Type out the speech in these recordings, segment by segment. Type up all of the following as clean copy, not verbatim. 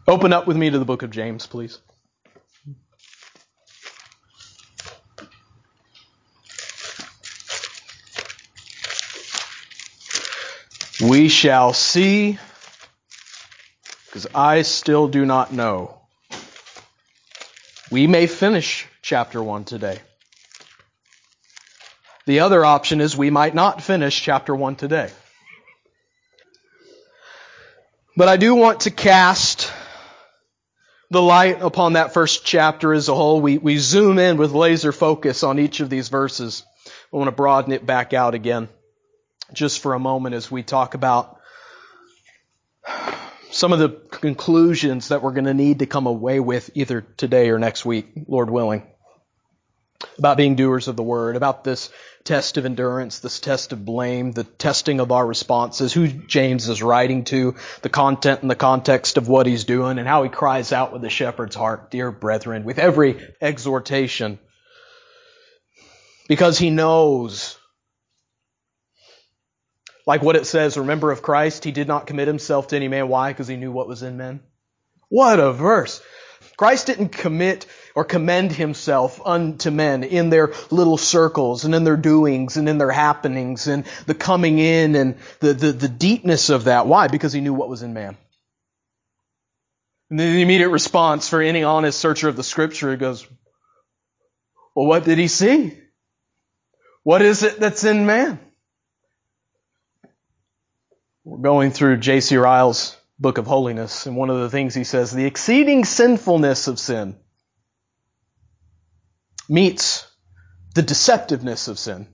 Open up with me to the book of James, please. We shall see, because I still do not know. We may finish chapter 1 today. The other option is we might not finish chapter 1 today. But I do want to cast the light upon that first chapter as a whole. We zoom in with laser focus on each of these verses. I want to broaden it back out again just for a moment as we talk about some of the conclusions that we're going to need to come away with either today or next week, Lord willing, about being doers of the word, about this test of endurance, this test of blame, the testing of our responses, who James is writing to, the content and the context of what he's doing, and how he cries out with the shepherd's heart, dear brethren, with every exhortation, because he knows, like what it says, remember of Christ, he did not commit himself to any man. Why? Because he knew what was in men. What a verse. Christ didn't commit or commend himself unto men in their little circles and in their doings and in their happenings and the coming in and the deepness of that. Why? Because he knew what was in man. And the immediate response for any honest searcher of the Scripture goes, well, what did he see? What is it that's in man? We're going through J.C. Ryle's Book of Holiness, and one of the things he says, the exceeding sinfulness of sin meets the deceptiveness of sin.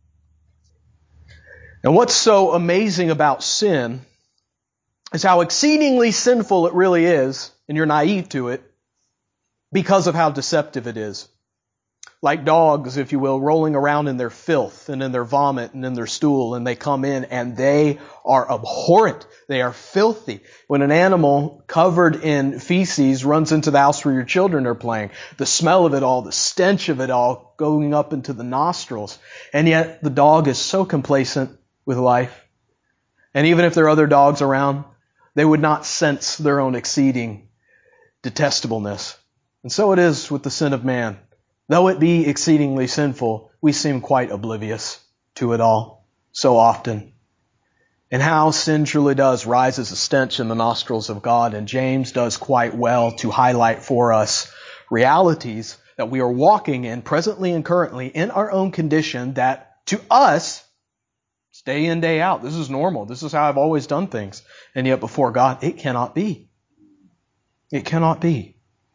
And what's so amazing about sin is how exceedingly sinful it really is, and you're naive to it, because of how deceptive it is. Like dogs, if you will, rolling around in their filth and in their vomit and in their stool, and they come in and they are abhorrent. They are filthy. When an animal covered in feces runs into the house where your children are playing, the smell of it all, the stench of it all going up into the nostrils. And yet the dog is so complacent with life. And even if there are other dogs around, they would not sense their own exceeding detestableness. And so it is with the sin of man. Though it be exceedingly sinful, we seem quite oblivious to it all so often. And how sin truly does rise as a stench in the nostrils of God. And James does quite well to highlight for us realities that we are walking in presently and currently in our own condition that to us, it's day in, day out. This is normal. This is how I've always done things. And yet before God, it cannot be. It cannot be.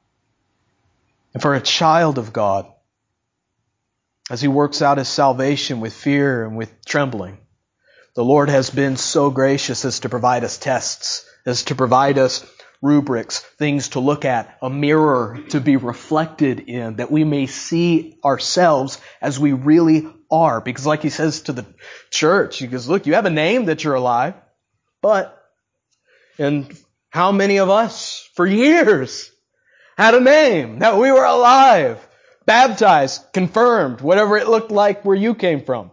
And for a child of God, as he works out his salvation with fear and with trembling, the Lord has been so gracious as to provide us tests, as to provide us rubrics, things to look at, a mirror to be reflected in, that we may see ourselves as we really are. Because like he says to the church, he goes, look, you have a name that you're alive, but, and how many of us for years had a name that we were alive, baptized, confirmed, whatever it looked like where you came from.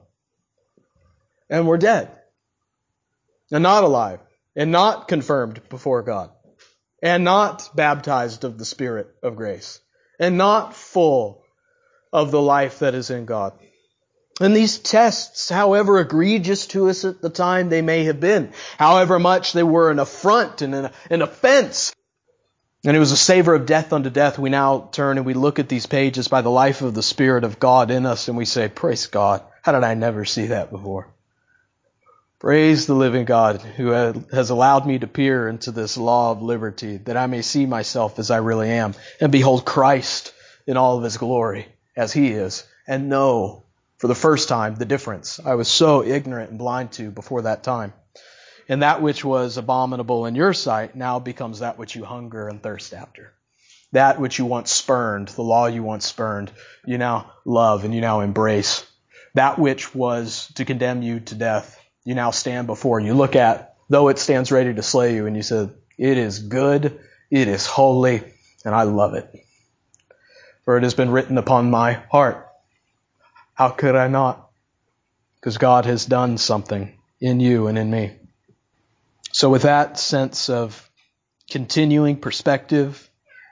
And we're dead. And not alive. And not confirmed before God. And not baptized of the Spirit of grace. And not full of the life that is in God. And these tests, however egregious to us at the time they may have been, however much they were an affront and an offense, and it was a savor of death unto death, we now turn and we look at these pages by the life of the Spirit of God in us, and we say, praise God. How did I never see that before? Praise the living God who has allowed me to peer into this law of liberty, that I may see myself as I really am, and behold Christ in all of His glory as He is, and know for the first time the difference I was so ignorant and blind to before that time. And that which was abominable in your sight now becomes that which you hunger and thirst after. That which you once spurned, the law you once spurned, you now love and you now embrace. That which was to condemn you to death, you now stand before and you look at, though it stands ready to slay you, and you said, it is good, it is holy, and I love it. For it has been written upon my heart. How could I not? Because God has done something in you and in me. So with that sense of continuing perspective,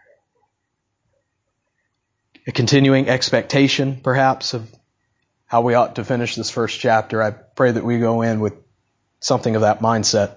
a continuing expectation, perhaps, of how we ought to finish this first chapter. I pray that we go in with something of that mindset.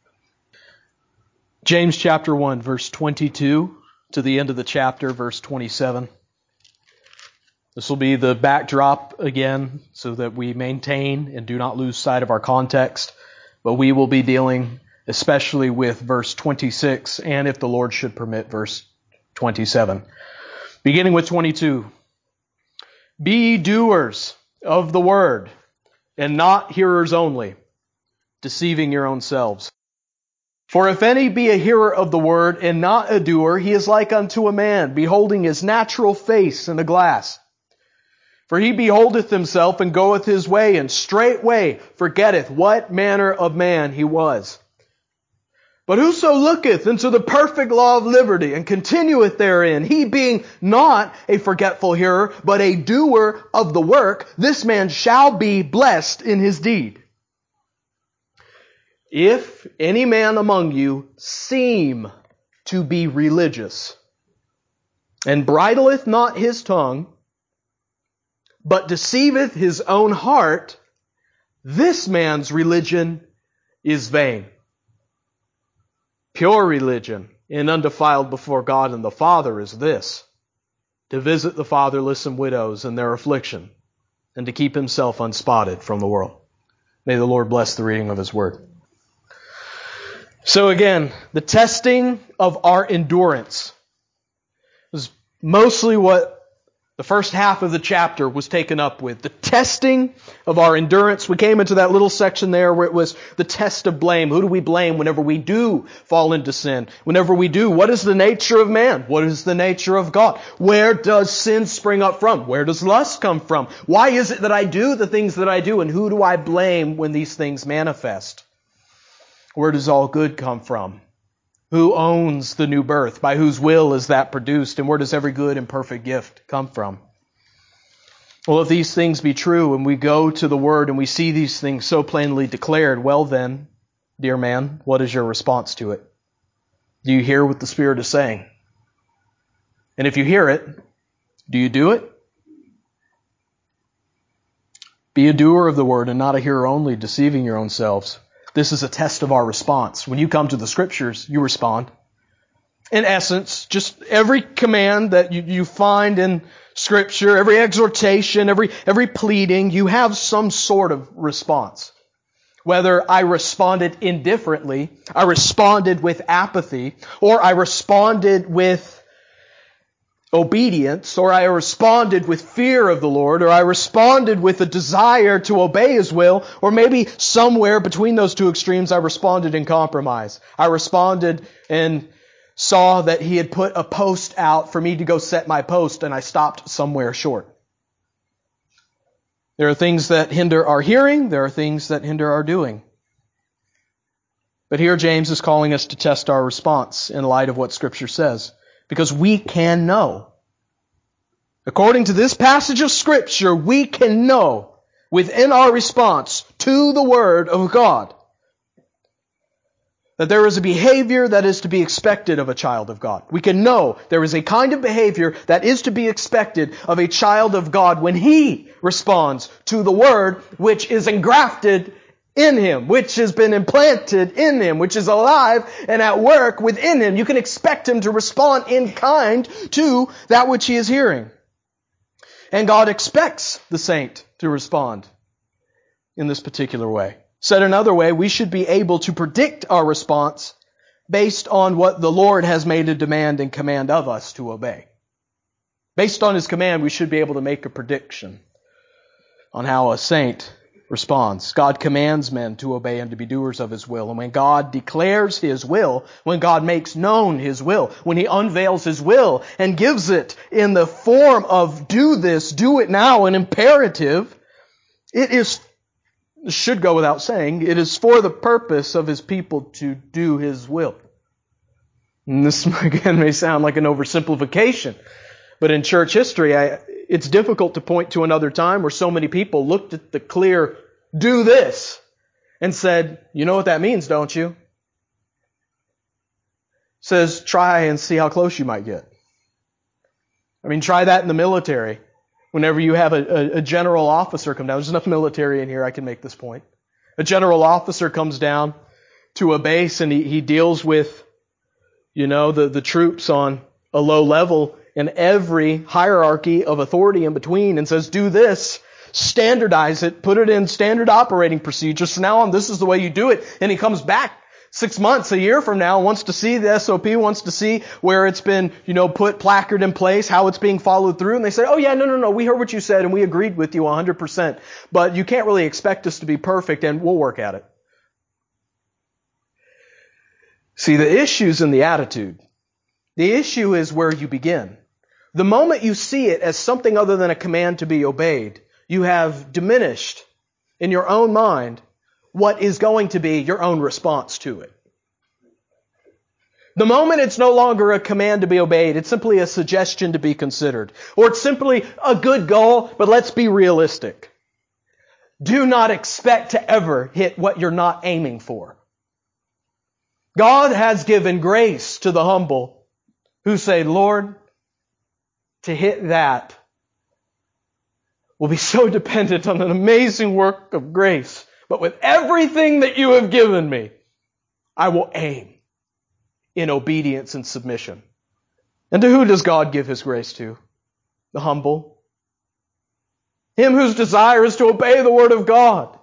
James chapter 1, verse 22 to the end of the chapter, verse 27. This will be the backdrop again so that we maintain and do not lose sight of our context. But we will be dealing especially with verse 26 and, if the Lord should permit, verse 27. Beginning with 22. Be ye doers of the word, and not hearers only, deceiving your own selves. For if any be a hearer of the word, and not a doer, he is like unto a man, beholding his natural face in a glass. For he beholdeth himself, and goeth his way, and straightway forgetteth what manner of man he was. But whoso looketh into the perfect law of liberty, and continueth therein, he being not a forgetful hearer, but a doer of the work, this man shall be blessed in his deed. If any man among you seem to be religious, and bridleth not his tongue, but deceiveth his own heart, this man's religion is vain. Pure religion and undefiled before God and the Father is this: to visit the fatherless and widows in their affliction, and to keep himself unspotted from the world. May the Lord bless the reading of His Word. So again, the testing of our endurance is mostly what the first half of the chapter was taken up with. The testing of our endurance. We came into that little section there where it was the test of blame. Who do we blame whenever we do fall into sin? Whenever we do, what is the nature of man? What is the nature of God? Where does sin spring up from? Where does lust come from? Why is it that I do the things that I do? And who do I blame when these things manifest? Where does all good come from? Who owns the new birth? By whose will is that produced? And where does every good and perfect gift come from? Well, if these things be true and we go to the Word and we see these things so plainly declared, well then, dear man, what is your response to it? Do you hear what the Spirit is saying? And if you hear it, do you do it? Be a doer of the Word and not a hearer only, deceiving your own selves. This is a test of our response. When you come to the Scriptures, you respond. In essence, just every command that you find in Scripture, every exhortation, every pleading, you have some sort of response. Whether I responded indifferently, I responded with apathy, or I responded with obedience, or I responded with fear of the Lord, or I responded with a desire to obey His will, or maybe somewhere between those two extremes I responded in compromise. I responded and saw that He had put a post out for me to go set my post, and I stopped somewhere short. There are things that hinder our hearing, there are things that hinder our doing. But here James is calling us to test our response in light of what Scripture says. Because we can know. According to this passage of Scripture, we can know within our response to the Word of God that there is a behavior that is to be expected of a child of God. We can know there is a kind of behavior that is to be expected of a child of God when he responds to the Word which is engrafted in him, which has been implanted in him, which is alive and at work within him. You can expect him to respond in kind to that which he is hearing. And God expects the saint to respond in this particular way. Said another way, we should be able to predict our response based on what the Lord has made a demand and command of us to obey. Based on His command, we should be able to make a prediction on how a saint responds. God commands men to obey and to be doers of His will. And when God declares His will, when God makes known His will, when He unveils His will and gives it in the form of do this, do it now, an imperative, it should go without saying, it is for the purpose of His people to do His will. And this, again, may sound like an oversimplification, but in church history, it's difficult to point to another time where so many people looked at the clear, do this, and said, you know what that means, don't you? says try and see how close you might get. I mean, try that in the military. Whenever you have a general officer come down, there's enough military in here I can make this point. A general officer comes down to a base and he deals with, the troops on a low level and every hierarchy of authority in between and says, do this, standardize it, put it in standard operating procedures. From now on, this is the way you do it. And he comes back 6 months, a year from now, wants to see the SOP, wants to see where it's been, put placard in place, how it's being followed through. And they say, oh yeah, no, we heard what you said and we agreed with you 100%. But you can't really expect us to be perfect and we'll work at it. See, the issue's in the attitude. The issue is where you begin. The moment you see it as something other than a command to be obeyed, you have diminished in your own mind what is going to be your own response to it. The moment it's no longer a command to be obeyed, it's simply a suggestion to be considered. Or it's simply a good goal, but let's be realistic. Do not expect to ever hit what you're not aiming for. God has given grace to the humble who say, Lord, to hit that will be so dependent on an amazing work of grace. But with everything that you have given me, I will aim in obedience and submission. And to who does God give His grace to? The humble. Him whose desire is to obey the Word of God.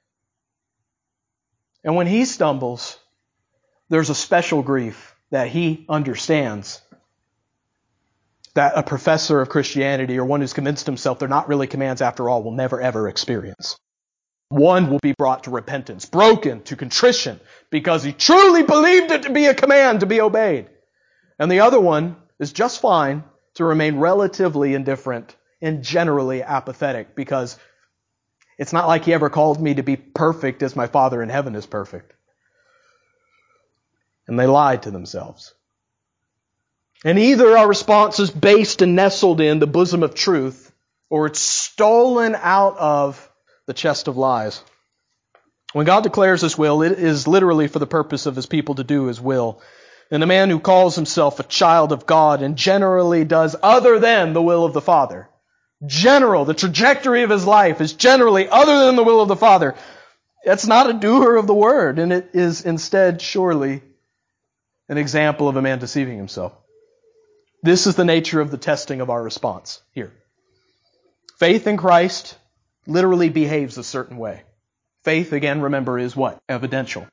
And when he stumbles, there's a special grief that he understands that a professor of Christianity or one who's convinced himself they're not really commands after all will never ever experience. One will be brought to repentance, broken to contrition, because he truly believed it to be a command to be obeyed. And the other one is just fine to remain relatively indifferent and generally apathetic, because it's not like He ever called me to be perfect as my Father in heaven is perfect. And they lied to themselves. And either our response is based and nestled in the bosom of truth, or it's stolen out of the chest of lies. When God declares His will, it is literally for the purpose of His people to do His will. And a man who calls himself a child of God and generally does other than the will of the Father, the trajectory of his life is generally other than the will of the Father, that's not a doer of the word, and it is instead surely an example of a man deceiving himself. This is the nature of the testing of our response here. Faith in Christ literally behaves a certain way. Faith, again, remember, is what? Evidential.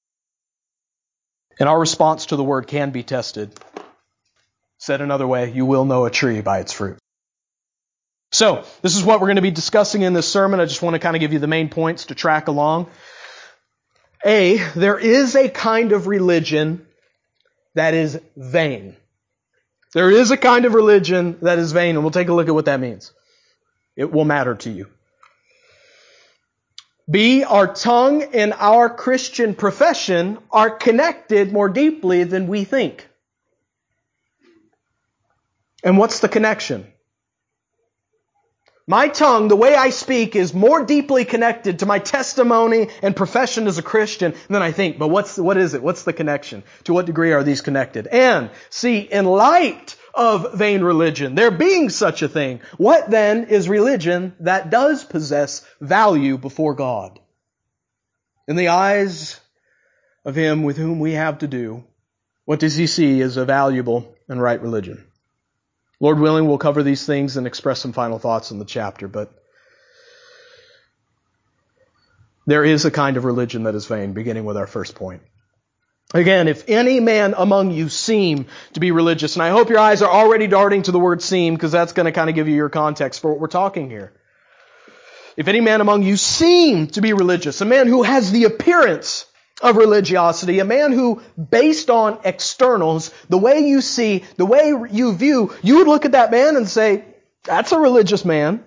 And our response to the Word can be tested. Said another way, you will know a tree by its fruit. So, this is what we're going to be discussing in this sermon. I just want to kind of give you the main points to track along. There is a kind of religion that is vain. There is a kind of religion that is vain, and we'll take a look at what that means. It will matter to you. B, our tongue and our Christian profession are connected more deeply than we think. And what's the connection? My tongue, the way I speak, is more deeply connected to my testimony and profession as a Christian than I think. But what is it? What's the connection? To what degree are these connected? And, see, in light of vain religion, there being such a thing, what then is religion that does possess value before God? In the eyes of Him with whom we have to do, what does He see as a valuable and right religion? Lord willing, we'll cover these things and express some final thoughts in the chapter, but there is a kind of religion that is vain, beginning with our first point. Again, if any man among you seem to be religious, and I hope your eyes are already darting to the word seem, because that's going to kind of give you your context for what we're talking here. If any man among you seem to be religious, a man who has the appearance of religiosity, a man who, based on externals, the way you see, the way you view, you would look at that man and say, that's a religious man.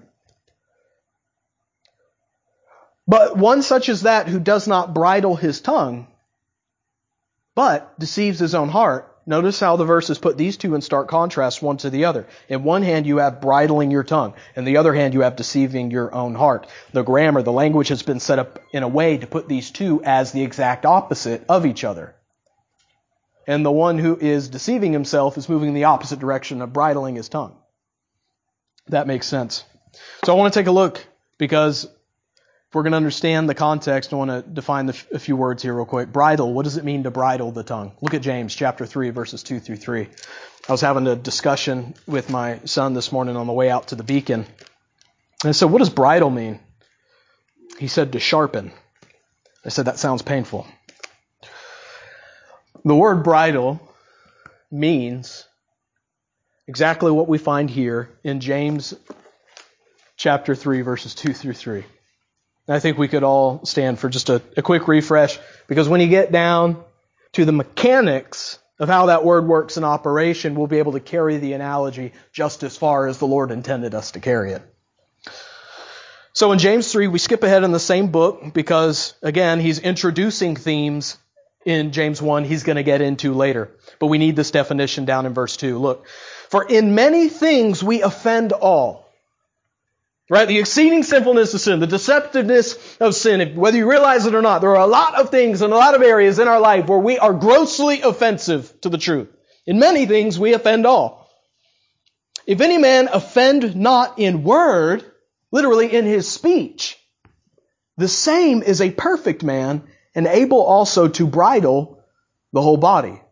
But one such as that who does not bridle his tongue, but deceives his own heart. Notice how the verses put these two in stark contrast, one to the other. In one hand you have bridling your tongue. In the other hand you have deceiving your own heart. The grammar, the language has been set up in a way to put these two as the exact opposite of each other. And the one who is deceiving himself is moving in the opposite direction of bridling his tongue. That makes sense. So I want to take a look, because if we're going to understand the context, I want to define a few words here real quick. Bridle, what does it mean to bridle the tongue? Look at James chapter 3, verses 2 through 3. I was having a discussion with my son this morning on the way out to the Beacon. And I said, what does bridle mean? He said, to sharpen. I said, that sounds painful. The word bridle means exactly what we find here in James chapter 3, verses 2 through 3. And I think we could all stand for just a quick refresh, because when you get down to the mechanics of how that word works in operation, we'll be able to carry the analogy just as far as the Lord intended us to carry it. So in James 3, we skip ahead in the same book because, again, he's introducing themes in James 1 he's going to get into later. But we need this definition down in verse 2. Look, for in many things we offend all. Right? The exceeding sinfulness of sin, the deceptiveness of sin, whether you realize it or not, there are a lot of things and a lot of areas in our life where we are grossly offensive to the truth. In many things we offend all. If any man offend not in word, literally in his speech, the same is a perfect man and able also to bridle the whole body.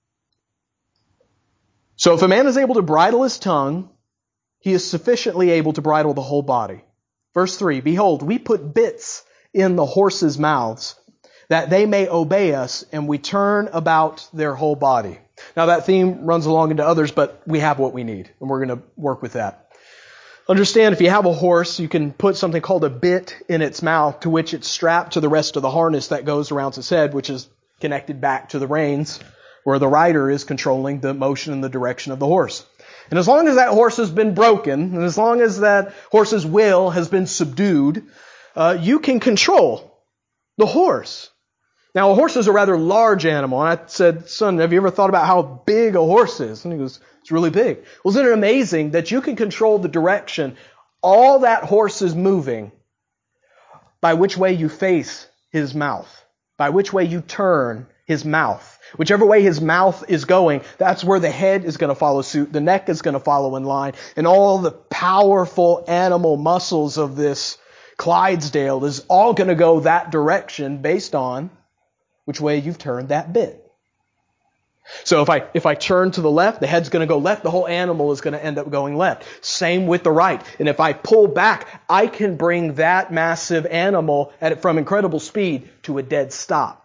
So if a man is able to bridle his tongue, he is sufficiently able to bridle the whole body. Verse 3, behold, we put bits in the horses' mouths that they may obey us, and we turn about their whole body. Now that theme runs along into others, but we have what we need, and we're going to work with that. Understand, if you have a horse, you can put something called a bit in its mouth, to which it's strapped to the rest of the harness that goes around its head, which is connected back to the reins, where the rider is controlling the motion and the direction of the horse. And as long as that horse has been broken, and as long as that horse's will has been subdued, you can control the horse. Now, a horse is a rather large animal. And I said, son, have you ever thought about how big a horse is? And he goes, it's really big. Well, isn't it amazing that you can control the direction all that horse is moving by which way you face his mouth, by which way you turn his mouth? Whichever way his mouth is going, that's where the head is going to follow suit. The neck is going to follow in line. And all the powerful animal muscles of this Clydesdale is all going to go that direction based on which way you've turned that bit. So if I turn to the left, the head's going to go left. The whole animal is going to end up going left. Same with the right. And if I pull back, I can bring that massive animal from incredible speed to a dead stop.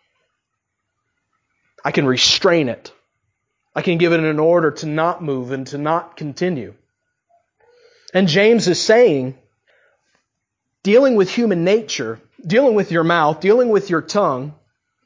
I can restrain it. I can give it an order to not move and to not continue. And James is saying, dealing with human nature, dealing with your mouth, dealing with your tongue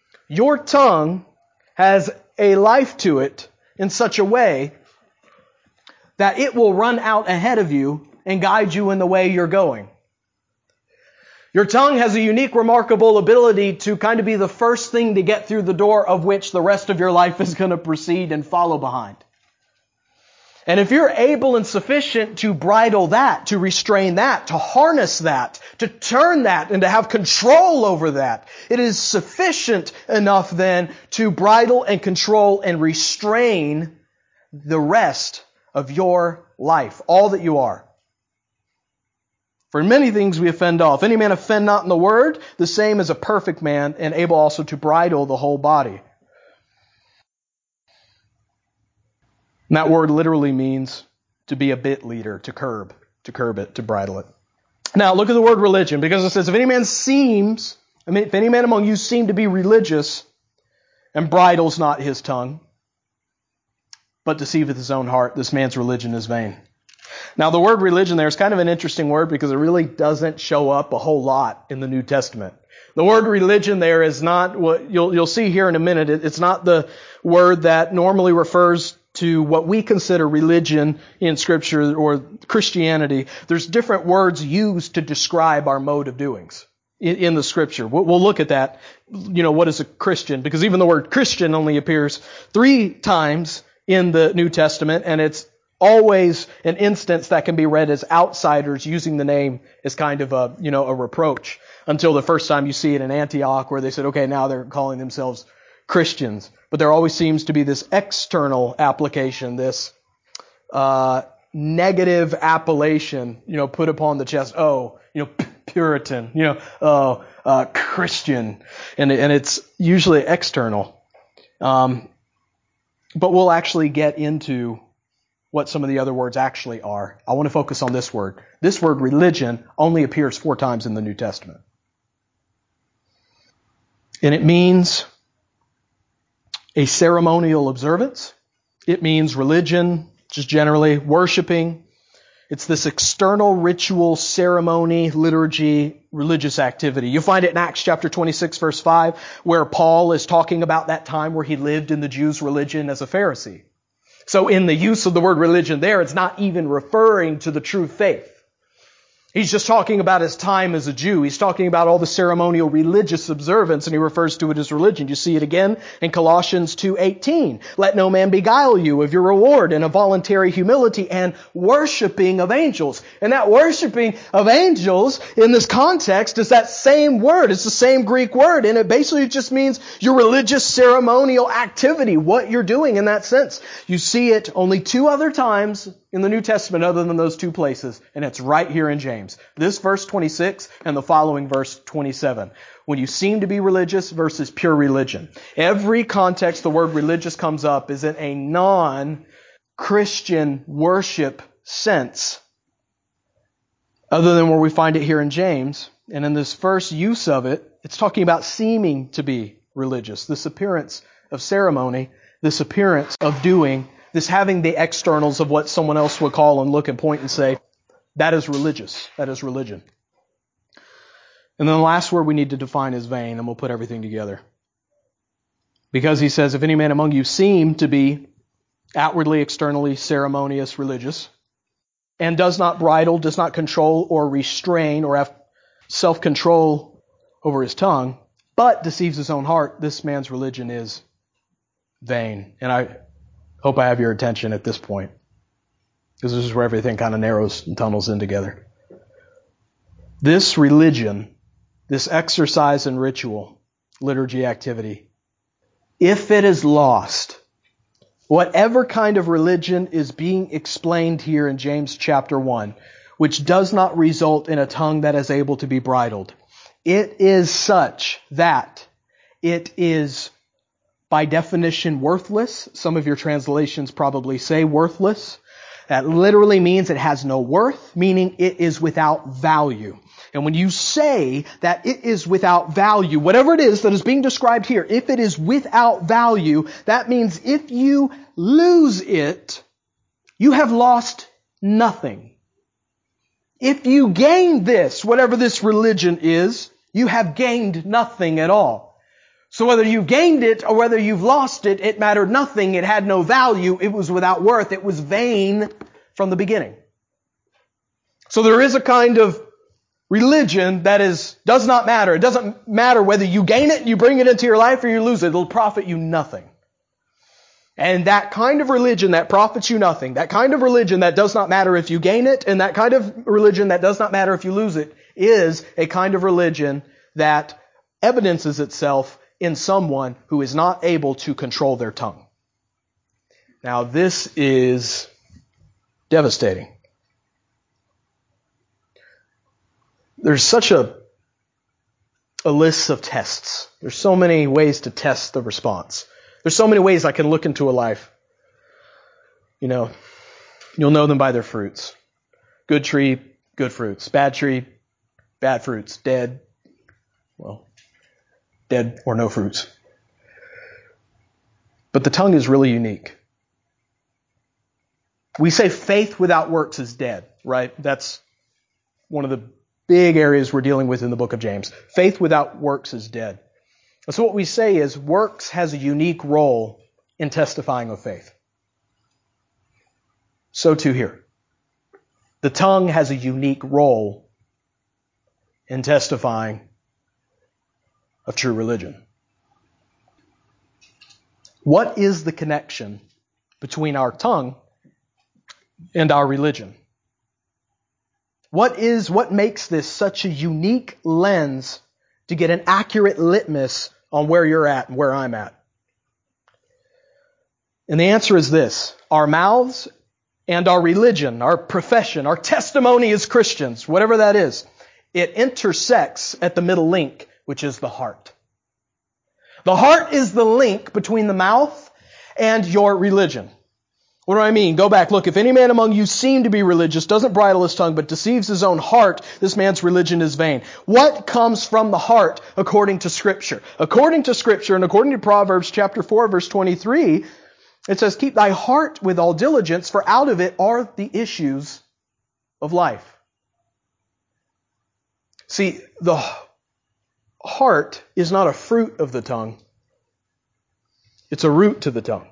has a life to it in such a way that it will run out ahead of you and guide you in the way you're going. Your tongue has a unique, remarkable ability to kind of be the first thing to get through the door of which the rest of your life is going to proceed and follow behind. And if you're able and sufficient to bridle that, to restrain that, to harness that, to turn that, and to have control over that, it is sufficient enough then to bridle and control and restrain the rest of your life, all that you are. For in many things we offend all. If any man offend not in the word, the same is a perfect man, and able also to bridle the whole body. And that word literally means to be a bit leader, to curb it, to bridle it. Now look at the word religion, because it says, if any man among you seem to be religious, and bridles not his tongue, but deceiveth his own heart, this man's religion is vain. Now, the word religion there is kind of an interesting word because it really doesn't show up a whole lot in the New Testament. The word religion there is not what you'll see here in a minute. It's not the word that normally refers to what we consider religion in Scripture or Christianity. There's different words used to describe our mode of doings in the Scripture. We'll look at that. What is a Christian? Because even the word Christian only appears 3 times in the New Testament, and it's always an instance that can be read as outsiders using the name as kind of a reproach, until the first time you see it in Antioch where they said, okay, now they're calling themselves Christians. But there always seems to be this external application, this negative appellation, put upon the chest. Oh, Puritan, Christian. And it's usually external. But we'll actually get into what some of the other words actually are. I want to focus on this word. This word, religion, only appears 4 times in the New Testament. And it means a ceremonial observance. It means religion, just generally worshiping. It's this external ritual, ceremony, liturgy, religious activity. You'll find it in Acts chapter 26, verse 5, where Paul is talking about that time where he lived in the Jews' religion as a Pharisee. So in the use of the word religion there, it's not even referring to the true faith. He's just talking about his time as a Jew. He's talking about all the ceremonial religious observance, and he refers to it as religion. You see it again in Colossians 2:18. Let no man beguile you of your reward in a voluntary humility and worshiping of angels. And that worshiping of angels in this context is that same word. It's the same Greek word, and it basically just means your religious ceremonial activity, what you're doing in that sense. You see it only 2 other times in the New Testament other than those 2 places, and it's right here in James. This verse 26 and the following verse 27. When you seem to be religious versus pure religion. Every context the word religious comes up is in a non-Christian worship sense, other than where we find it here in James. And in this first use of it, it's talking about seeming to be religious. This appearance of ceremony, this appearance of doing, this having the externals of what someone else would call and look and point and say, that is religious. That is religion. And then the last word we need to define is vain, and we'll put everything together. Because he says, if any man among you seem to be outwardly, externally, ceremonious, religious, and does not bridle, does not control or restrain or have self-control over his tongue, but deceives his own heart, this man's religion is vain. And I hope I have your attention at this point, because this is where everything kind of narrows and tunnels in together. This religion, this exercise and ritual, liturgy activity, if it is lost, whatever kind of religion is being explained here in James chapter 1, which does not result in a tongue that is able to be bridled, it is such that it is by definition worthless. Some of your translations probably say worthless. That literally means it has no worth, meaning it is without value. And when you say that it is without value, whatever it is that is being described here, if it is without value, that means if you lose it, you have lost nothing. If you gain this, whatever this religion is, you have gained nothing at all. So whether you gained it or whether you've lost it, it mattered nothing. It had no value. It was without worth. It was vain from the beginning. So there is a kind of religion that does not matter. It doesn't matter whether you gain it, you bring it into your life, or you lose it. It'll profit you nothing. And that kind of religion that profits you nothing, that kind of religion that does not matter if you gain it, and that kind of religion that does not matter if you lose it, is a kind of religion that evidences itself in someone who is not able to control their tongue. Now, this is devastating. There's such a list of tests. There's so many ways to test the response. There's so many ways I can look into a life. You'll know them by their fruits. Good tree, good fruits. Bad tree, bad fruits. Dead or no fruits. But the tongue is really unique. We say faith without works is dead, right? That's one of the big areas we're dealing with in the book of James. Faith without works is dead. And so what we say is works has a unique role in testifying of faith. So too here. The tongue has a unique role in testifying of true religion. What is the connection between our tongue and our religion? What makes this such a unique lens to get an accurate litmus on where you're at and where I'm at? And the answer is this: our mouths and our religion, our profession, our testimony as Christians, whatever that is, it intersects at the middle link, which is the heart. The heart is the link between the mouth and your religion. What do I mean? Go back. Look, if any man among you seem to be religious, doesn't bridle his tongue, but deceives his own heart, this man's religion is vain. What comes from the heart according to Scripture? According to Scripture and according to Proverbs chapter 4, verse 23, it says, keep thy heart with all diligence, for out of it are the issues of life. See, the heart is not a fruit of the tongue. It's a root to the tongue.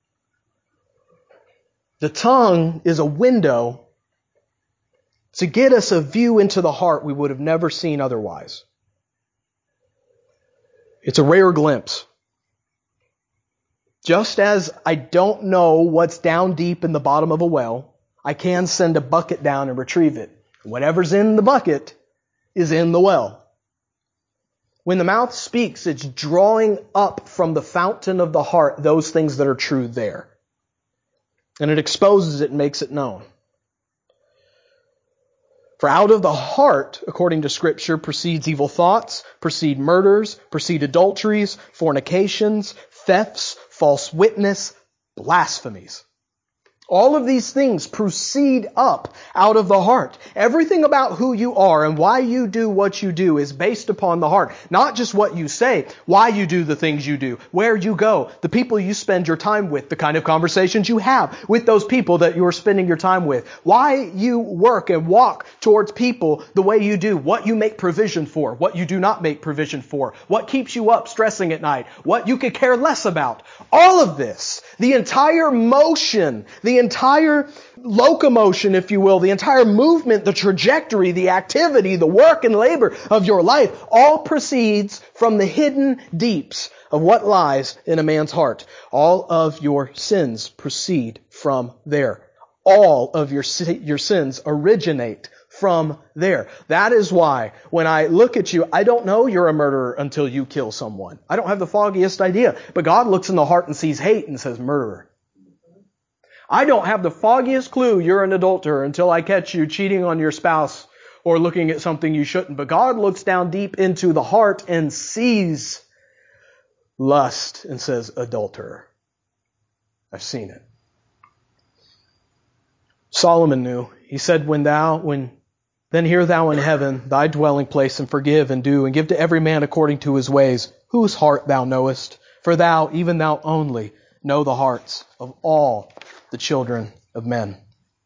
The tongue is a window to get us a view into the heart we would have never seen otherwise. It's a rare glimpse. Just as I don't know what's down deep in the bottom of a well, I can send a bucket down and retrieve it. Whatever's in the bucket is in the well. When the mouth speaks, it's drawing up from the fountain of the heart those things that are true there. And it exposes it and makes it known. For out of the heart, according to Scripture, proceeds evil thoughts, proceed murders, proceed adulteries, fornications, thefts, false witness, blasphemies. All of these things proceed up out of the heart. Everything about who you are and why you do what you do is based upon the heart. Not just what you say, why you do the things you do, where you go, the people you spend your time with, the kind of conversations you have with those people that you are spending your time with, why you work and walk towards people the way you do, what you make provision for, what you do not make provision for, what keeps you up stressing at night, what you could care less about. All of this, the entire motion, the entire locomotion, if you will, the entire movement, the trajectory, the activity, the work and labor of your life, all proceeds from the hidden deeps of what lies in a man's heart. All of your sins proceed from there. All of your sins originate from there. That is why when I look at you, I don't know you're a murderer until you kill someone. I don't have the foggiest idea. But God looks in the heart and sees hate and says, murderer. I don't have the foggiest clue you're an adulterer until I catch you cheating on your spouse or looking at something you shouldn't. But God looks down deep into the heart and sees lust and says, adulterer. I've seen it. Solomon knew. He said, then hear thou in heaven thy dwelling place, and forgive and do, and give to every man according to his ways, whose heart thou knowest. For thou, even thou only, know the hearts of all the children of men.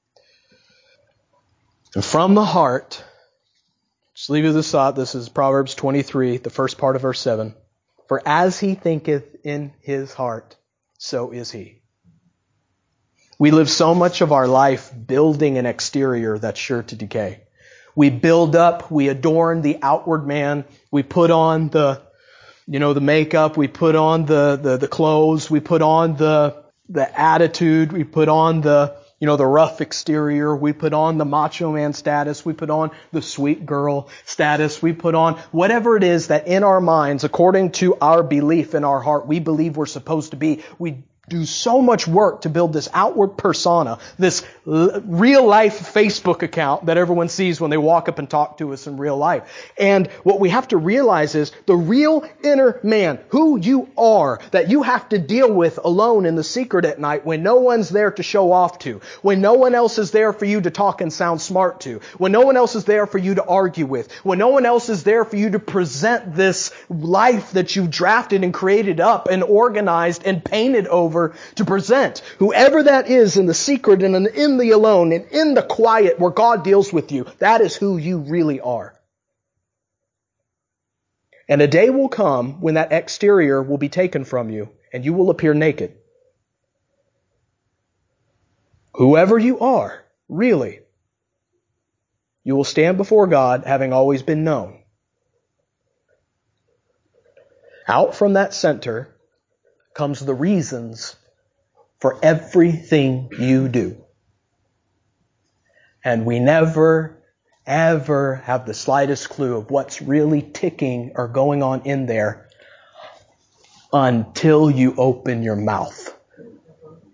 And from the heart, just leave you this thought, this is Proverbs 23, the first part of verse 7. For as he thinketh in his heart, so is he. We live so much of our life building an exterior that's sure to decay. We build up, we adorn the outward man, we put on the makeup, we put on the clothes, we put on the attitude, we put on the rough exterior, we put on the macho man status, we put on the sweet girl status, we put on whatever it is that in our minds, according to our belief in our heart, we believe we're supposed to be. We do so much work to build this outward persona, this real life Facebook account that everyone sees when they walk up and talk to us in real life. And what we have to realize is the real inner man, who you are, that you have to deal with alone in the secret at night when no one's there to show off to, when no one else is there for you to talk and sound smart to, when no one else is there for you to argue with, when no one else is there for you to present this life that you've drafted and created up and organized and painted over to present. Whoever that is in the secret and in the alone and in the quiet where God deals with you, that is who you really are. And a day will come when that exterior will be taken from you and you will appear naked. Whoever you are, really, you will stand before God having always been known. Out from that center comes the reasons for everything you do. And we never, ever have the slightest clue of what's really ticking or going on in there until you open your mouth.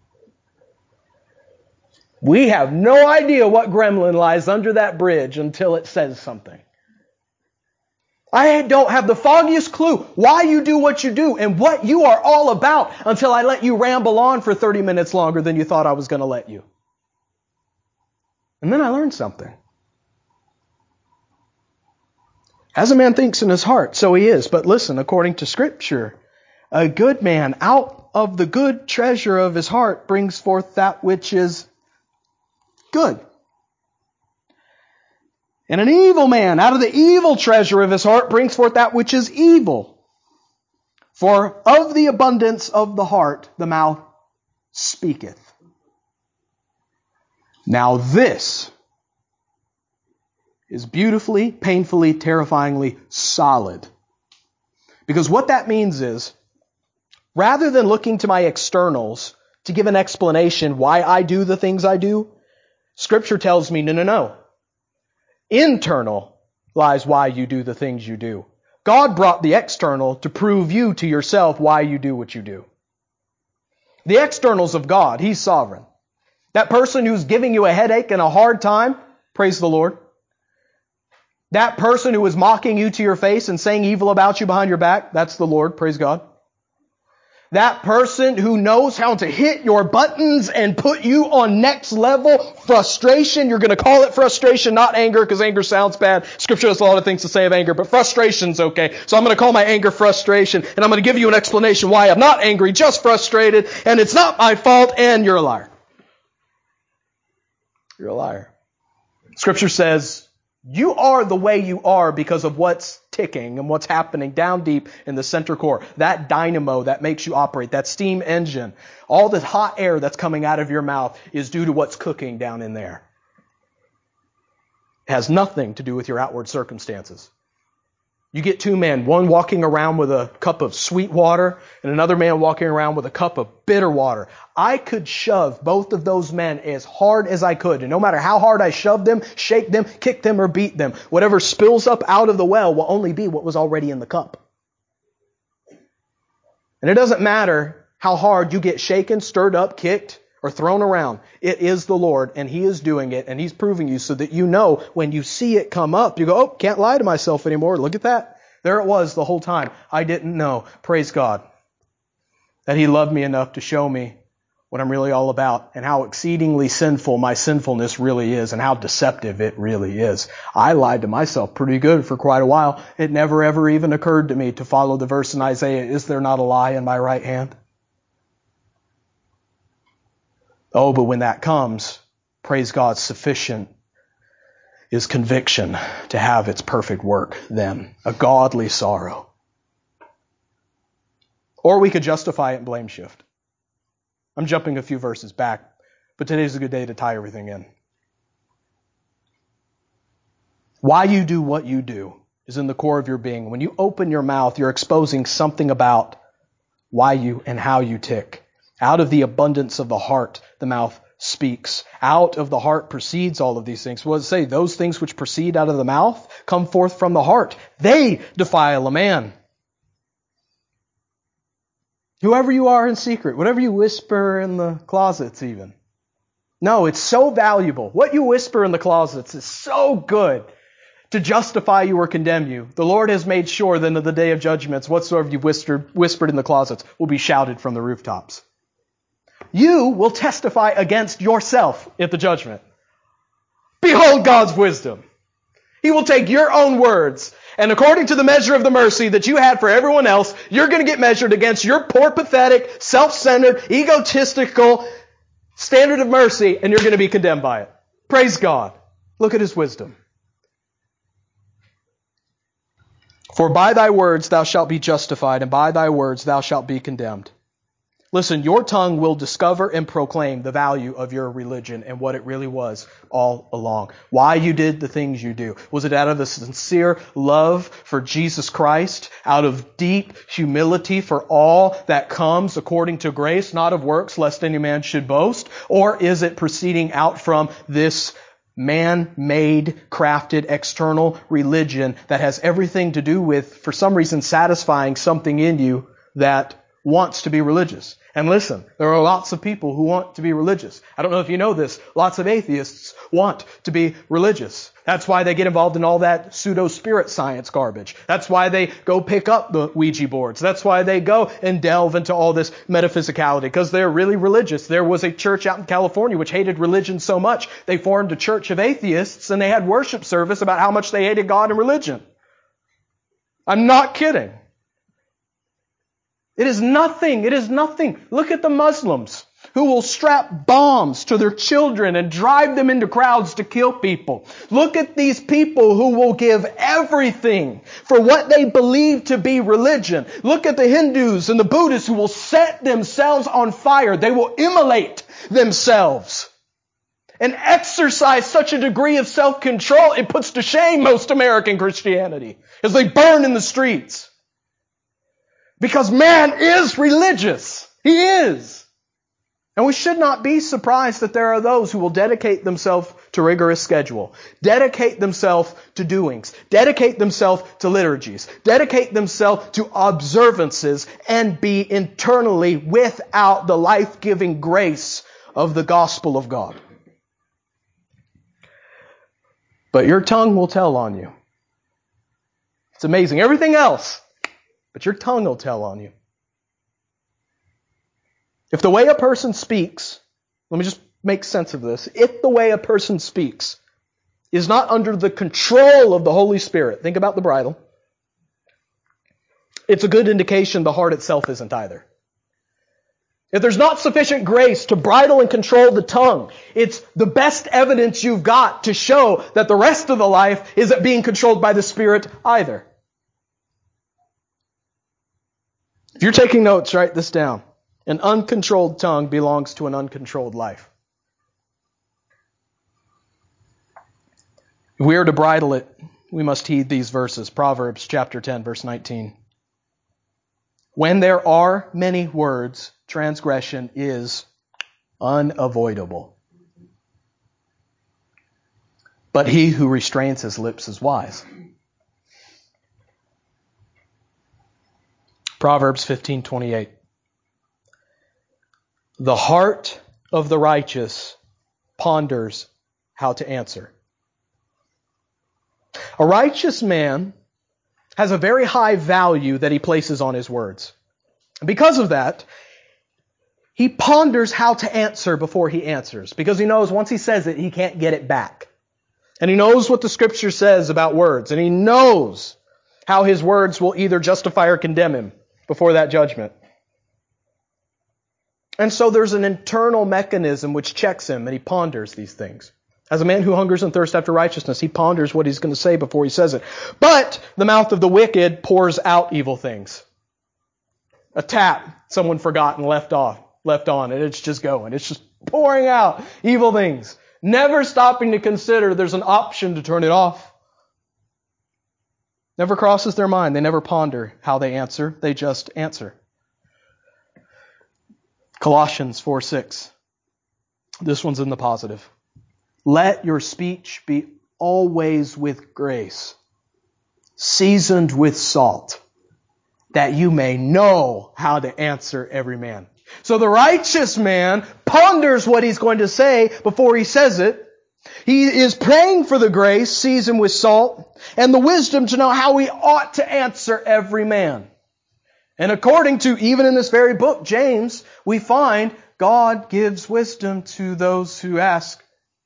We have no idea what gremlin lies under that bridge until it says something. I don't have the foggiest clue why you do what you do and what you are all about until I let you ramble on for 30 minutes longer than you thought I was going to let you. And then I learned something. As a man thinks in his heart, so he is. But listen, according to Scripture, a good man out of the good treasure of his heart brings forth that which is good. And an evil man out of the evil treasure of his heart brings forth that which is evil. For of the abundance of the heart the mouth speaketh. Now this is beautifully, painfully, terrifyingly solid. Because what that means is, rather than looking to my externals to give an explanation why I do the things I do, Scripture tells me, no. Internal lies why you do the things you do. God brought the external to prove you to yourself why you do what you do. The externals of God, He's sovereign. That person who's giving you a headache and a hard time, praise the Lord. That person who is mocking you to your face and saying evil about you behind your back, that's the Lord, praise God. That person who knows how to hit your buttons and put you on next level frustration. You're going to call it frustration, not anger, because anger sounds bad. Scripture has a lot of things to say of anger, but frustration's okay. So I'm going to call my anger frustration, and I'm going to give you an explanation why I'm not angry, just frustrated, and it's not my fault, and you're a liar. You're a liar. Scripture says, you are the way you are because of what's ticking and what's happening down deep in the center core. That dynamo that makes you operate, that steam engine, all the hot air that's coming out of your mouth is due to what's cooking down in there. It has nothing to do with your outward circumstances. You get two men, one walking around with a cup of sweet water and another man walking around with a cup of bitter water. I could shove both of those men as hard as I could. And no matter how hard I shove them, shake them, kick them, or beat them, whatever spills up out of the well will only be what was already in the cup. And it doesn't matter how hard you get shaken, stirred up, kicked, or thrown around. It is the Lord, and He is doing it, and He's proving you so that you know when you see it come up, you go, oh, can't lie to myself anymore. Look at that. There it was the whole time. I didn't know. Praise God that He loved me enough to show me what I'm really all about and how exceedingly sinful my sinfulness really is and how deceptive it really is. I lied to myself pretty good for quite a while. It never ever even occurred to me to follow the verse in Isaiah, is there not a lie in my right hand? Oh, but when that comes, praise God, sufficient is conviction to have its perfect work then. A godly sorrow. Or we could justify it and blame shift. I'm jumping a few verses back, but today's a good day to tie everything in. Why you do what you do is in the core of your being. When you open your mouth, you're exposing something about why you and how you tick. Out of the abundance of the heart, the mouth speaks. Out of the heart proceeds all of these things. What does it say? Those things which proceed out of the mouth come forth from the heart. They defile a man. Whoever you are in secret, whatever you whisper in the closets even. No, it's so valuable. What you whisper in the closets is so good to justify you or condemn you. The Lord has made sure that in the day of judgments, whatsoever you whispered in the closets will be shouted from the rooftops. You will testify against yourself at the judgment. Behold God's wisdom. He will take your own words, and according to the measure of the mercy that you had for everyone else, you're going to get measured against your poor, pathetic, self-centered, egotistical standard of mercy, and you're going to be condemned by it. Praise God. Look at His wisdom. For by thy words thou shalt be justified, and by thy words thou shalt be condemned. Listen, your tongue will discover and proclaim the value of your religion and what it really was all along. Why you did the things you do. Was it out of a sincere love for Jesus Christ? Out of deep humility for all that comes according to grace, not of works, lest any man should boast? Or is it proceeding out from this man-made, crafted, external religion that has everything to do with, for some reason, satisfying something in you that wants to be religious. And listen, there are lots of people who want to be religious. I don't know if you know this. Lots of atheists want to be religious. That's why they get involved in all that pseudo-spirit science garbage. That's why they go pick up the Ouija boards. That's why they go and delve into all this metaphysicality, because they're really religious. There was a church out in California which hated religion so much, they formed a church of atheists, and they had worship service about how much they hated God and religion. I'm not kidding. It is nothing. It is nothing. Look at the Muslims who will strap bombs to their children and drive them into crowds to kill people. Look at these people who will give everything for what they believe to be religion. Look at the Hindus and the Buddhists who will set themselves on fire. They will immolate themselves and exercise such a degree of self-control it puts to shame most American Christianity as they burn in the streets. Because man is religious. He is. And we should not be surprised that there are those who will dedicate themselves to rigorous schedule, dedicate themselves to doings, dedicate themselves to liturgies, dedicate themselves to observances, and be internally without the life-giving grace of the gospel of God. But your tongue will tell on you. It's amazing. Everything else, but your tongue will tell on you. If the way a person speaks, let me just make sense of this. If the way a person speaks is not under the control of the Holy Spirit, think about the bridle, it's a good indication the heart itself isn't either. If there's not sufficient grace to bridle and control the tongue, it's the best evidence you've got to show that the rest of the life isn't being controlled by the Spirit either. If you're taking notes, write this down. An uncontrolled tongue belongs to an uncontrolled life. If we are to bridle it, we must heed these verses. Proverbs chapter 10, verse 19. When there are many words, transgression is unavoidable. But he who restrains his lips is wise. Proverbs 15:28. The heart of the righteous ponders how to answer. A righteous man has a very high value that he places on his words. And because of that, he ponders how to answer before he answers, because he knows once he says it, he can't get it back. And he knows what the Scripture says about words, and he knows how his words will either justify or condemn him before that judgment. And so there's an internal mechanism which checks him, and he ponders these things. As a man who hungers and thirsts after righteousness, he ponders what he's going to say before he says it. But the mouth of the wicked pours out evil things. A tap someone forgot and left on, and it's just going. It's just pouring out evil things. Never stopping to consider there's an option to turn it off. Never crosses their mind. They never ponder how they answer. They just answer. Colossians 4:6. This one's in the positive. Let your speech be always with grace, seasoned with salt, that you may know how to answer every man. So the righteous man ponders what he's going to say before he says it. He is praying for the grace, seasoned with salt, and the wisdom to know how he ought to answer every man. And according to, even in this very book, James, we find God gives wisdom to those who ask.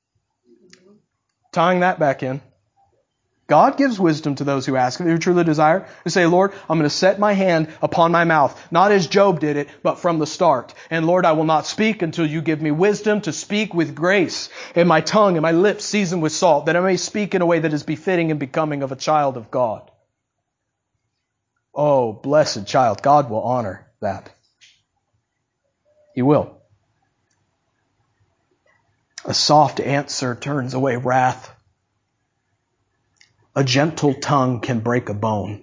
Tying that back in. God gives wisdom to those who ask, who truly desire. They say, Lord, I'm going to set my hand upon my mouth, not as Job did it, but from the start. And Lord, I will not speak until you give me wisdom to speak with grace, and my tongue and my lips seasoned with salt, that I may speak in a way that is befitting and becoming of a child of God. Oh, blessed child, God will honor that. He will. A soft answer turns away wrath. A gentle tongue can break a bone.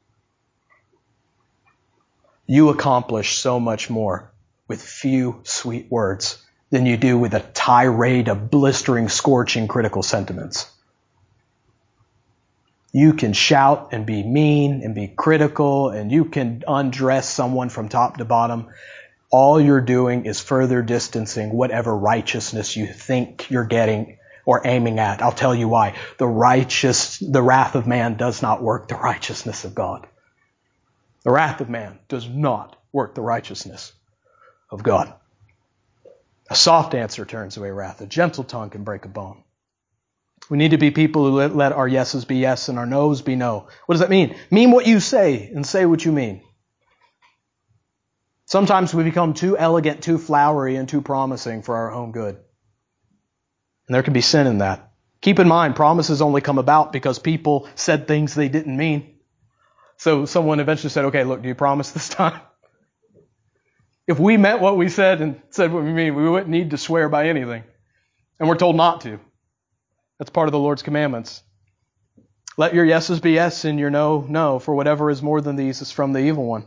You accomplish so much more with few sweet words than you do with a tirade of blistering, scorching, critical sentiments. You can shout and be mean and be critical, and you can undress someone from top to bottom. All you're doing is further distancing whatever righteousness you think you're getting or aiming at. I'll tell you why. The wrath of man does not work the righteousness of God. The wrath of man does not work the righteousness of God. A soft answer turns away wrath. A gentle tongue can break a bone. We need to be people who let our yeses be yes and our noes be no. What does that mean? Mean what you say and say what you mean. Sometimes we become too elegant, too flowery, and too promising for our own good. And there can be sin in that. Keep in mind, promises only come about because people said things they didn't mean. So someone eventually said, okay, look, do you promise this time? If we meant what we said and said what we mean, we wouldn't need to swear by anything. And we're told not to. That's part of the Lord's commandments. Let your yeses be yes and your no, no, for whatever is more than these is from the evil one.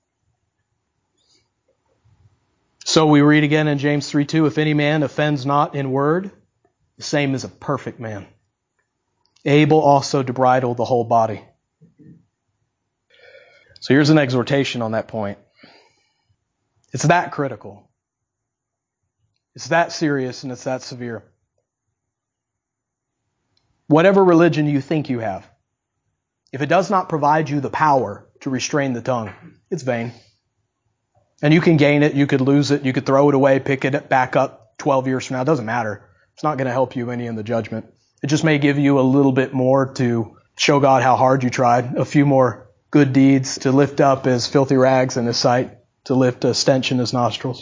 So we read again in James 3:2, if any man offends not in word, the same is a perfect man, able also to bridle the whole body. So here's an exhortation on that point. It's that critical. It's that serious and it's that severe. Whatever religion you think you have, if it does not provide you the power to restrain the tongue, it's vain. And you can gain it, you could lose it, you could throw it away, pick it back up 12 years from now. It doesn't matter. It's not going to help you any in the judgment. It just may give you a little bit more to show God how hard you tried, a few more good deeds to lift up as filthy rags in His sight, to lift a stench in His nostrils.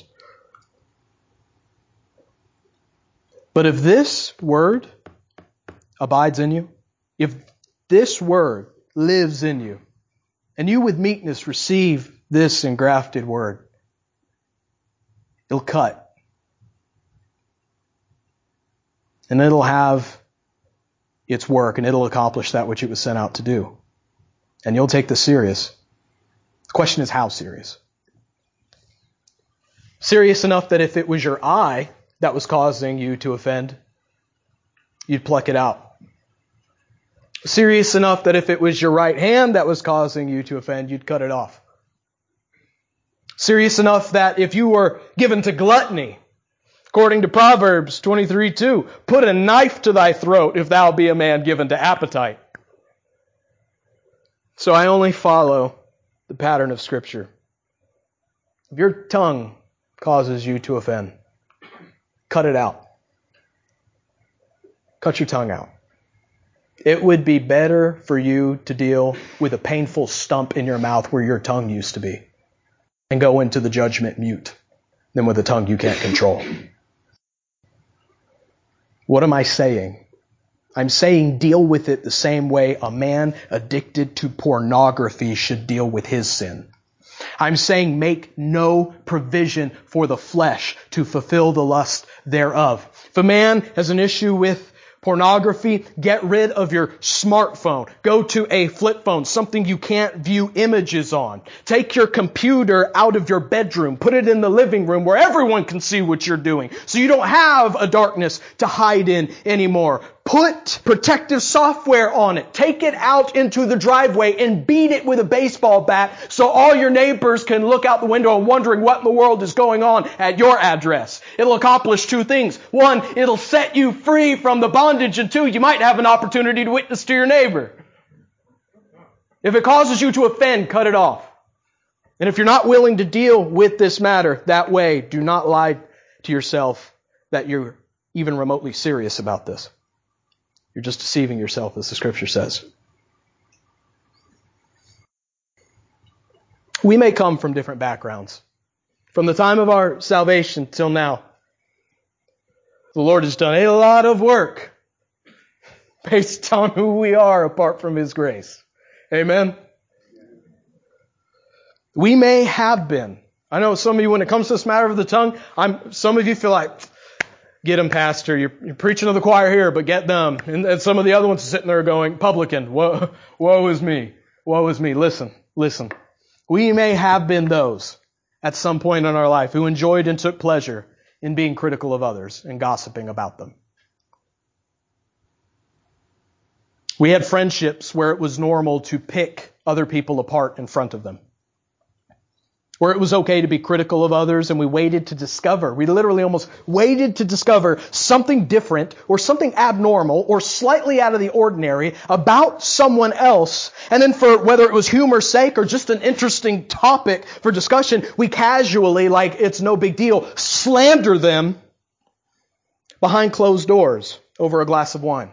But if this word abides in you, if this word lives in you, and you with meekness receive this engrafted word, it'll cut. And it'll have its work, and it'll accomplish that which it was sent out to do. And you'll take this serious. The question is, how serious? Serious enough that if it was your eye that was causing you to offend, you'd pluck it out. Serious enough that if it was your right hand that was causing you to offend, you'd cut it off. Serious enough that if you were given to gluttony, according to Proverbs 23:2, put a knife to thy throat if thou be a man given to appetite. So I only follow the pattern of Scripture. If your tongue causes you to offend, cut it out. Cut your tongue out. It would be better for you to deal with a painful stump in your mouth where your tongue used to be and go into the judgment mute than with a tongue you can't control. What am I saying? I'm saying deal with it the same way a man addicted to pornography should deal with his sin. I'm saying make no provision for the flesh to fulfill the lust thereof. If a man has an issue with pornography, get rid of your smartphone. Go to a flip phone, something you can't view images on. Take your computer out of your bedroom. Put it in the living room where everyone can see what you're doing. So you don't have a darkness to hide in anymore. Put protective software on it. Take it out into the driveway and beat it with a baseball bat so all your neighbors can look out the window and wondering what in the world is going on at your address. It'll accomplish two things. One, it'll set you free from the bondage, and two, you might have an opportunity to witness to your neighbor. If it causes you to offend, cut it off. And if you're not willing to deal with this matter that way, do not lie to yourself that you're even remotely serious about this. You're just deceiving yourself, as the Scripture says. We may come from different backgrounds. From the time of our salvation till now, the Lord has done a lot of work based on who we are apart from His grace. Amen? We may have been. I know some of you, when it comes to this matter of the tongue, some of you feel like, get them, Pastor. You're preaching to the choir here, but get them. And some of the other ones are sitting there going, publican, woe is me. Woe is me. Listen. We may have been those at some point in our life who enjoyed and took pleasure in being critical of others and gossiping about them. We had friendships where it was normal to pick other people apart in front of them. Where it was okay to be critical of others, and we waited to discover. We literally almost waited to discover something different or something abnormal or slightly out of the ordinary about someone else. And then for whether it was humor's sake or just an interesting topic for discussion, we casually, like it's no big deal, slander them behind closed doors over a glass of wine.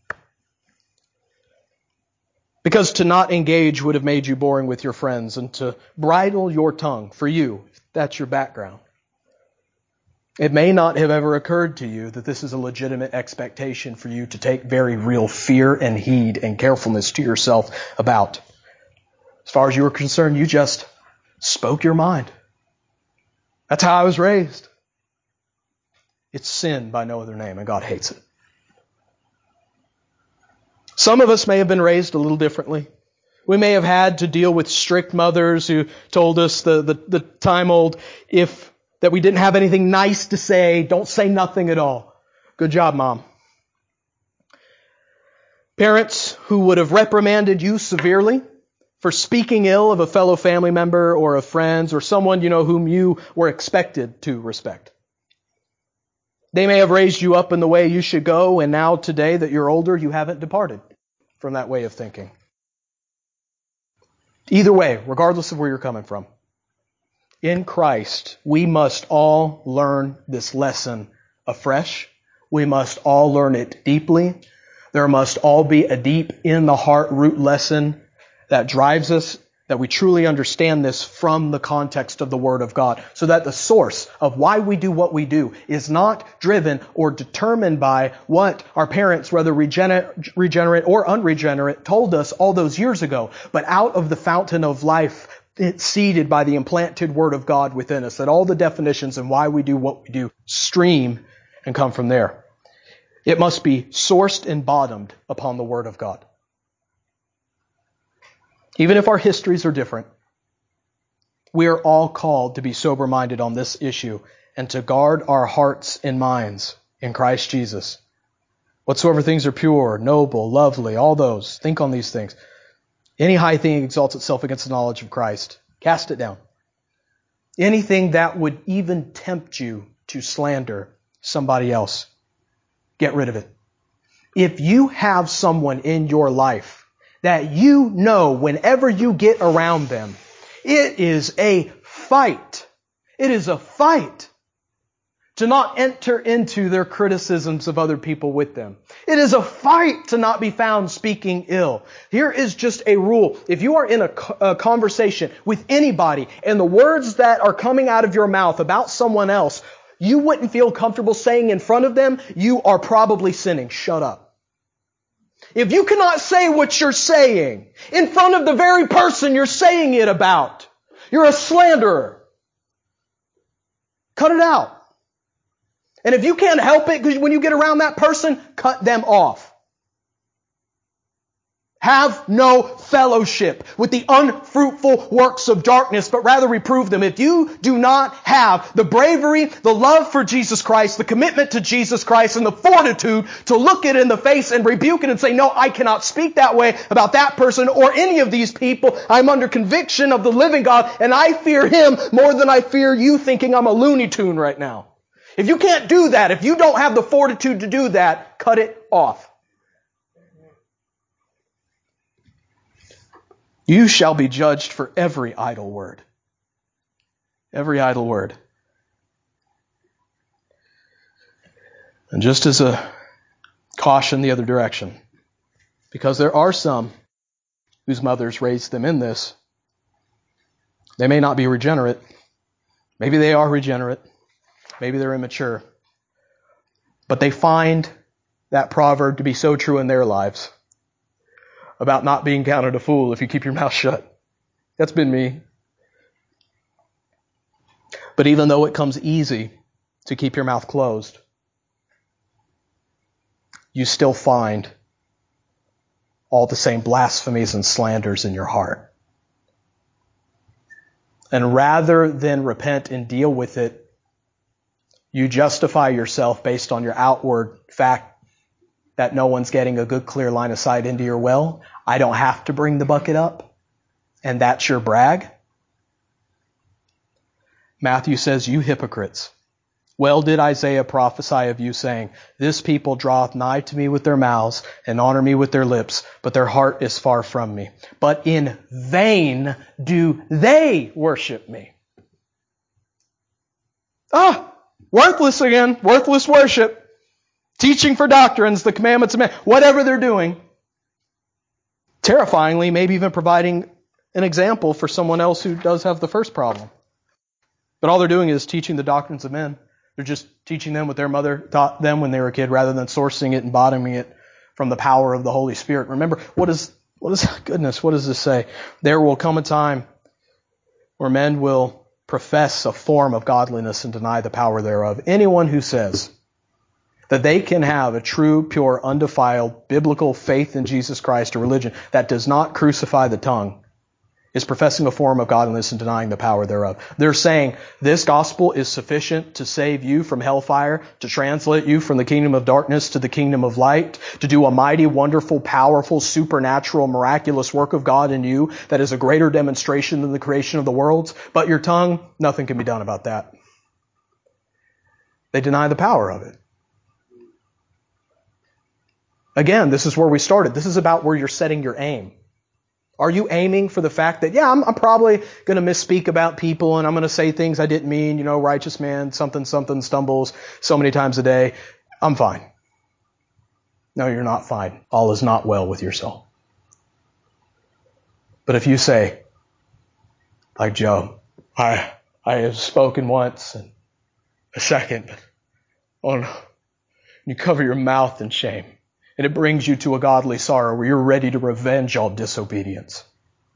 Because to not engage would have made you boring with your friends, and to bridle your tongue for you, if that's your background. It may not have ever occurred to you that this is a legitimate expectation for you to take very real fear and heed and carefulness to yourself about. As far as you were concerned, you just spoke your mind. That's how I was raised. It's sin by no other name, and God hates it. Some of us may have been raised a little differently. We may have had to deal with strict mothers who told us the time old that we didn't have anything nice to say, don't say nothing at all. Good job, Mom. Parents who would have reprimanded you severely for speaking ill of a fellow family member or of friends or someone whom you were expected to respect. They may have raised you up in the way you should go, and now today that you're older, you haven't departed from that way of thinking. Either way, regardless of where you're coming from, in Christ, we must all learn this lesson afresh. We must all learn it deeply. There must all be a deep in the heart root lesson that drives us, that we truly understand this from the context of the Word of God, so that the source of why we do what we do is not driven or determined by what our parents, whether regenerate or unregenerate, told us all those years ago, but out of the fountain of life it's seeded by the implanted Word of God within us, that all the definitions and why we do what we do stream and come from there. It must be sourced and bottomed upon the Word of God. Even if our histories are different, we are all called to be sober-minded on this issue and to guard our hearts and minds in Christ Jesus. Whatsoever things are pure, noble, lovely, all those, think on these things. Any high thing exalts itself against the knowledge of Christ. Cast it down. Anything that would even tempt you to slander somebody else, get rid of it. If you have someone in your life that you know whenever you get around them, it is a fight. It is a fight to not enter into their criticisms of other people with them. It is a fight to not be found speaking ill. Here is just a rule. If you are in a conversation with anybody and the words that are coming out of your mouth about someone else, you wouldn't feel comfortable saying in front of them, you are probably sinning. Shut up. If you cannot say what you're saying in front of the very person you're saying it about, you're a slanderer. Cut it out. And if you can't help it, because when you get around that person, cut them off. Have no fellowship with the unfruitful works of darkness, but rather reprove them. If you do not have the bravery, the love for Jesus Christ, the commitment to Jesus Christ, and the fortitude to look it in the face and rebuke it and say, no, I cannot speak that way about that person or any of these people. I'm under conviction of the living God, and I fear Him more than I fear you thinking I'm a Looney Tune right now. If you can't do that, if you don't have the fortitude to do that, cut it off. You shall be judged for every idle word. Every idle word. And just as a caution the other direction, because there are some whose mothers raised them in this, they may not be regenerate. Maybe they are regenerate. Maybe they're immature. But they find that proverb to be so true in their lives about not being counted a fool if you keep your mouth shut. That's been me. But even though it comes easy to keep your mouth closed, you still find all the same blasphemies and slanders in your heart. And rather than repent and deal with it, you justify yourself based on your outward fact that no one's getting a good clear line of sight into your well. I don't have to bring the bucket up. And that's your brag. Matthew says, you hypocrites. Well did Isaiah prophesy of you, saying, this people draweth nigh to me with their mouths, and honor me with their lips, but their heart is far from me. But in vain do they worship me. Worthless again. Worthless worship. Teaching for doctrines, the commandments of men. Whatever they're doing. Terrifyingly, maybe even providing an example for someone else who does have the first problem. But all they're doing is teaching the doctrines of men. They're just teaching them what their mother taught them when they were a kid, rather than sourcing it and bottoming it from the power of the Holy Spirit. Remember, what does this say? There will come a time where men will profess a form of godliness and deny the power thereof. Anyone who says that they can have a true, pure, undefiled, biblical faith in Jesus Christ, a religion that does not crucify the tongue, is professing a form of godliness and denying the power thereof. They're saying this gospel is sufficient to save you from hellfire, to translate you from the kingdom of darkness to the kingdom of light, to do a mighty, wonderful, powerful, supernatural, miraculous work of God in you that is a greater demonstration than the creation of the worlds. But your tongue, nothing can be done about that. They deny the power of it. Again, this is where we started. This is about where you're setting your aim. Are you aiming for the fact that, I'm probably going to misspeak about people and I'm going to say things I didn't mean, righteous man, something, stumbles so many times a day. I'm fine. No, you're not fine. All is not well with your soul. But if you say, like Job, I have spoken once and a second, but oh no, you cover your mouth in shame. And it brings you to a godly sorrow where you're ready to revenge all disobedience.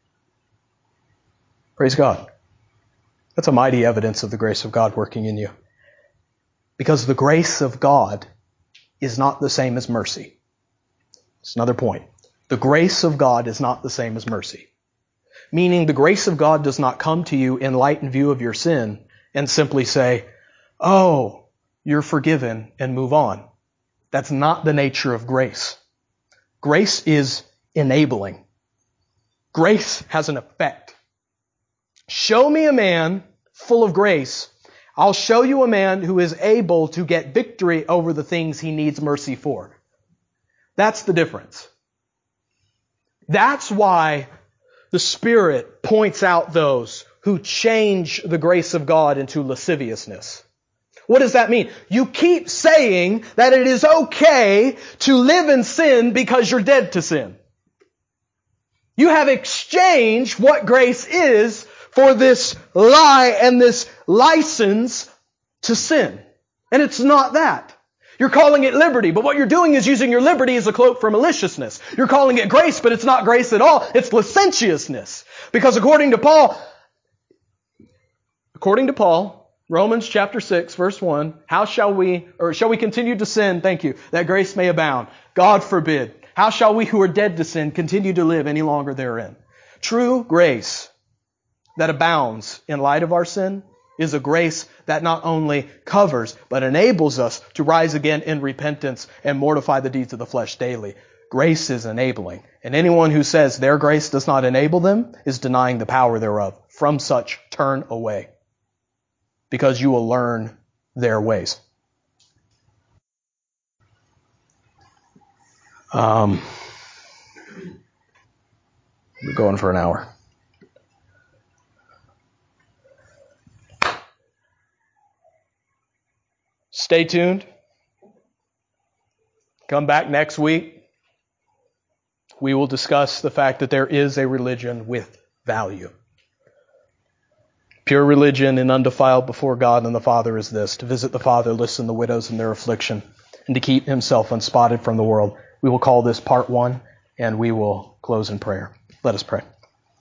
Praise God. That's a mighty evidence of the grace of God working in you. Because the grace of God is not the same as mercy. It's another point. The grace of God is not the same as mercy. Meaning the grace of God does not come to you in light and view of your sin and simply say, oh, you're forgiven, and move on. That's not the nature of grace. Grace is enabling. Grace has an effect. Show me a man full of grace. I'll show you a man who is able to get victory over the things he needs mercy for. That's the difference. That's why the Spirit points out those who change the grace of God into lasciviousness. What does that mean? You keep saying that it is okay to live in sin because you're dead to sin. You have exchanged what grace is for this lie and this license to sin. And it's not that. You're calling it liberty, but what you're doing is using your liberty as a cloak for maliciousness. You're calling it grace, but it's not grace at all. It's licentiousness. Because according to Paul, Romans chapter 6, verse 1, shall we continue to sin? Thank you. That grace may abound. God forbid. How shall we who are dead to sin continue to live any longer therein? True grace that abounds in light of our sin is a grace that not only covers, but enables us to rise again in repentance and mortify the deeds of the flesh daily. Grace is enabling. And anyone who says their grace does not enable them is denying the power thereof. From such, turn away, because you will learn their ways. We're going for an hour. Stay tuned. Come back next week. We will discuss the fact that there is a religion with value. Pure religion and undefiled before God and the Father is this: to visit the fatherless and the widows in their affliction, and to keep himself unspotted from the world. We will call this part 1, and we will close in prayer. Let us pray.